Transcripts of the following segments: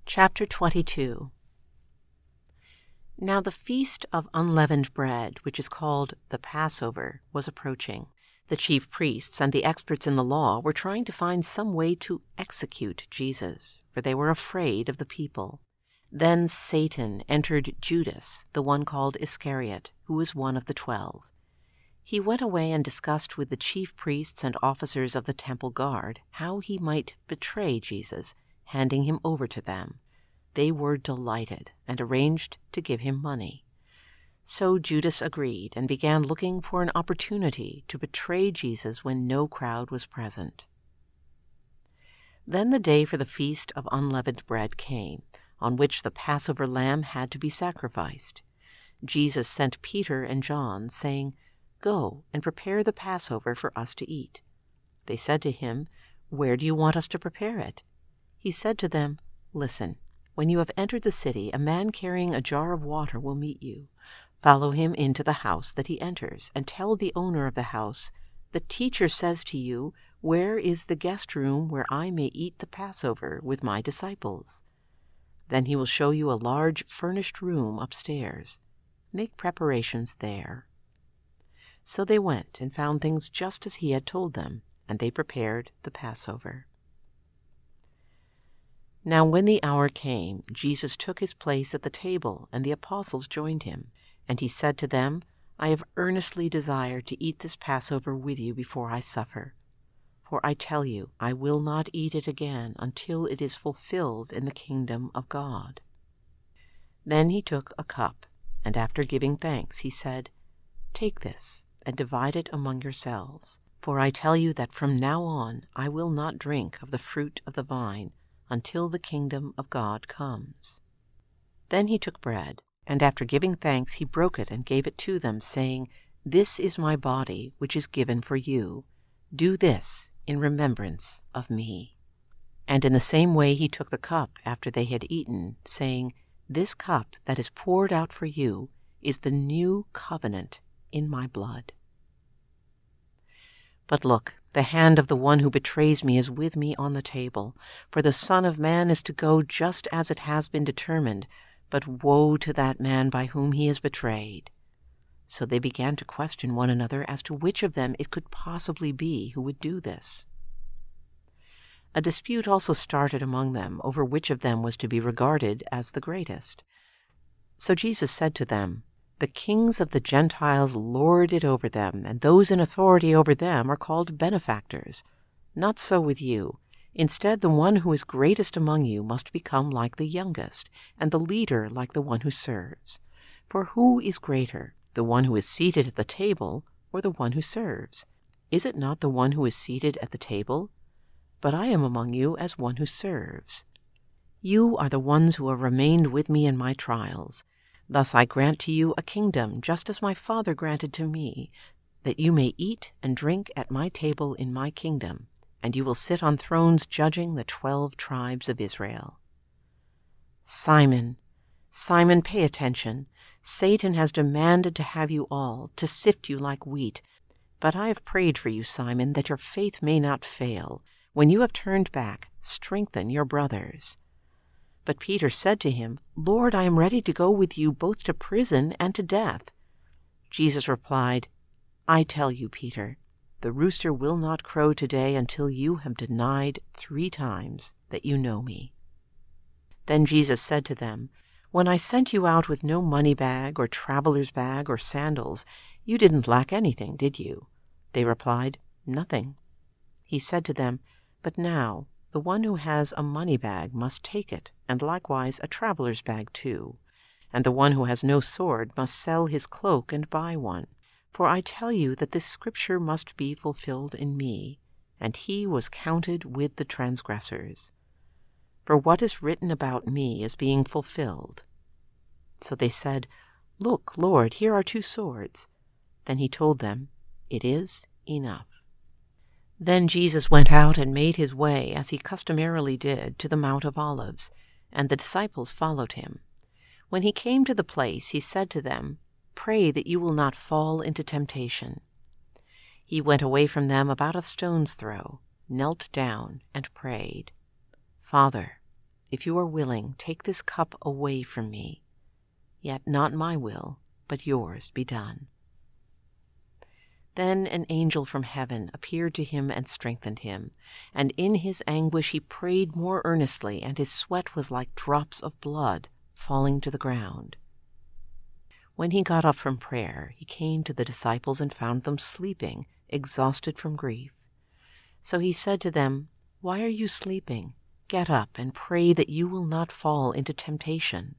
Chapter 22. Now the feast of unleavened bread, which is called the Passover, was approaching. The chief priests and the experts in the law were trying to find some way to execute Jesus, for they were afraid of the people. Then Satan entered Judas, the one called Iscariot, who was one of the 12. He went away and discussed with the chief priests and officers of the temple guard how he might betray Jesus, handing him over to them. They were delighted and arranged to give him money. So Judas agreed and began looking for an opportunity to betray Jesus when no crowd was present. Then the day for the feast of unleavened bread came, on which the Passover lamb had to be sacrificed. Jesus sent Peter and John, saying, "Go and prepare the Passover for us to eat." They said to him, "Where do you want us to prepare it?" He said to them, "Listen, when you have entered the city, a man carrying a jar of water will meet you. Follow him into the house that he enters, and tell the owner of the house, 'The teacher says to you, where is the guest room where I may eat the Passover with my disciples?' Then he will show you a large furnished room upstairs. Make preparations there." So they went and found things just as he had told them, and they prepared the Passover. Now when the hour came, Jesus took his place at the table, and the apostles joined him. And he said to them, "I have earnestly desired to eat this Passover with you before I suffer. For I tell you, I will not eat it again until it is fulfilled in the kingdom of God." Then he took a cup, and after giving thanks, he said, "Take this and divide it among yourselves. For I tell you that from now on I will not drink of the fruit of the vine until the kingdom of God comes." Then he took bread, and after giving thanks he broke it and gave it to them, saying, "This is my body, which is given for you. Do this in remembrance of me." And in the same way he took the cup after they had eaten, saying, "This cup that is poured out for you is the new covenant in my blood. But look, the hand of the one who betrays me is with me on the table. For the Son of Man is to go just as it has been determined, but woe to that man by whom he is betrayed." So they began to question one another as to which of them it could possibly be who would do this. A dispute also started among them over which of them was to be regarded as the greatest. So Jesus said to them, "The kings of the Gentiles lord it over them, and those in authority over them are called benefactors. Not so with you. Instead, the one who is greatest among you must become like the youngest, and the leader like the one who serves. For who is greater, the one who is seated at the table or the one who serves? Is it not the one who is seated at the table? But I am among you as one who serves. You are the ones who have remained with me in my trials. Thus I grant to you a kingdom, just as my Father granted to me, that you may eat and drink at my table in my kingdom, and you will sit on thrones judging the 12 tribes of Israel. Simon, Simon, pay attention. Satan has demanded to have you all, to sift you like wheat. But I have prayed for you, Simon, that your faith may not fail. When you have turned back, strengthen your brothers." But Peter said to him, "Lord, I am ready to go with you both to prison and to death." Jesus replied, "I tell you, Peter, the rooster will not crow today until you have denied 3 times that you know me." Then Jesus said to them, "When I sent you out with no money bag or traveler's bag or sandals, you didn't lack anything, did you?" They replied, "Nothing." He said to them, "But now the one who has a money bag must take it, and likewise a traveler's bag too. And the one who has no sword must sell his cloak and buy one. For I tell you that this scripture must be fulfilled in me." And he was counted with the transgressors. For what is written about me is being fulfilled. So they said, "Look, Lord, here are 2 swords." Then he told them, "It is enough." Then Jesus went out and made his way, as he customarily did, to the Mount of Olives, and the disciples followed him. When he came to the place, he said to them, "Pray that you will not fall into temptation." He went away from them about a stone's throw, knelt down, and prayed, "Father, if you are willing, take this cup away from me. Yet not my will, but yours be done." Then an angel from heaven appeared to him and strengthened him, and in his anguish he prayed more earnestly, and his sweat was like drops of blood falling to the ground. When he got up from prayer, he came to the disciples and found them sleeping, exhausted from grief. So he said to them, "Why are you sleeping? Get up and pray that you will not fall into temptation."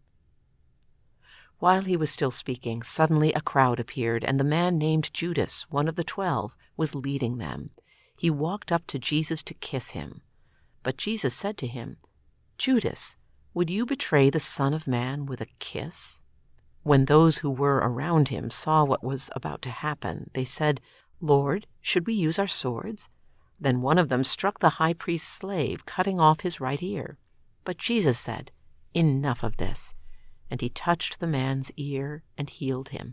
While he was still speaking, suddenly a crowd appeared, and the man named Judas, one of the 12, was leading them. He walked up to Jesus to kiss him. But Jesus said to him, "Judas, would you betray the Son of Man with a kiss?" When those who were around him saw what was about to happen, they said, "Lord, should we use our swords?" Then one of them struck the high priest's slave, cutting off his right ear. But Jesus said, "Enough of this." And he touched the man's ear and healed him.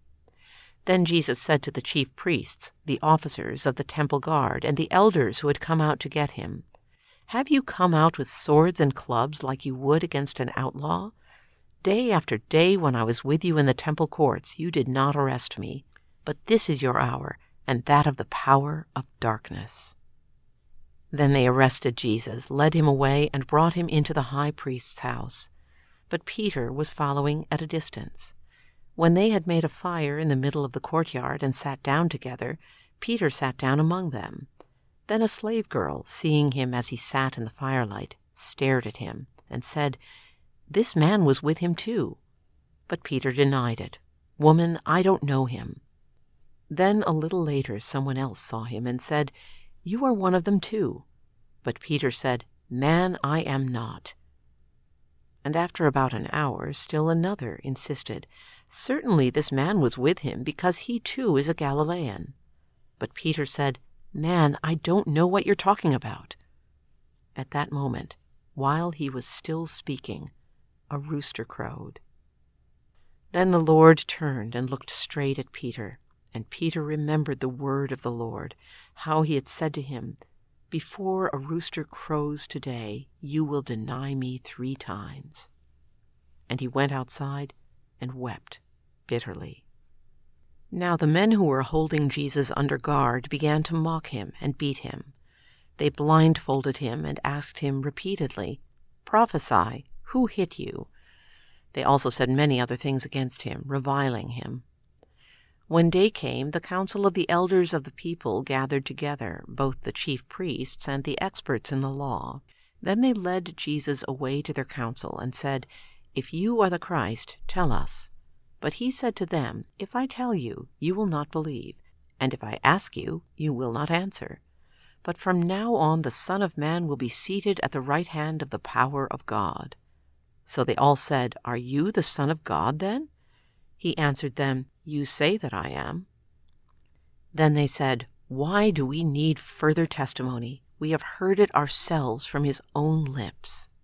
Then Jesus said to the chief priests, the officers of the temple guard, and the elders who had come out to get him, "Have you come out with swords and clubs like you would against an outlaw? Day after day when I was with you in the temple courts, you did not arrest me. But this is your hour, and that of the power of darkness." Then they arrested Jesus, led him away, and brought him into the high priest's house. But Peter was following at a distance. When they had made a fire in the middle of the courtyard and sat down together, Peter sat down among them. Then a slave girl, seeing him as he sat in the firelight, stared at him and said, "This man was with him too." But Peter denied it. "Woman, I don't know him." Then a little later someone else saw him and said, "You are one of them too." But Peter said, "Man, I am not." And after about an hour, still another insisted, "Certainly this man was with him, because he too is a Galilean." But Peter said, "Man, I don't know what you're talking about." At that moment, while he was still speaking, a rooster crowed. Then the Lord turned and looked straight at Peter, and Peter remembered the word of the Lord, how he had said to him, "Before a rooster crows today, you will deny me 3 times." And he went outside and wept bitterly. Now the men who were holding Jesus under guard began to mock him and beat him. They blindfolded him and asked him repeatedly, "Prophesy, who hit you?" They also said many other things against him, reviling him. When day came, the council of the elders of the people gathered together, both the chief priests and the experts in the law. Then they led Jesus away to their council and said, "If you are the Christ, tell us." But he said to them, "If I tell you, you will not believe, and if I ask you, you will not answer. But from now on the Son of Man will be seated at the right hand of the power of God." So they all said, "Are you the Son of God then?" He answered them, "You say that I am." Then they said, "Why do we need further testimony? We have heard it ourselves from his own lips."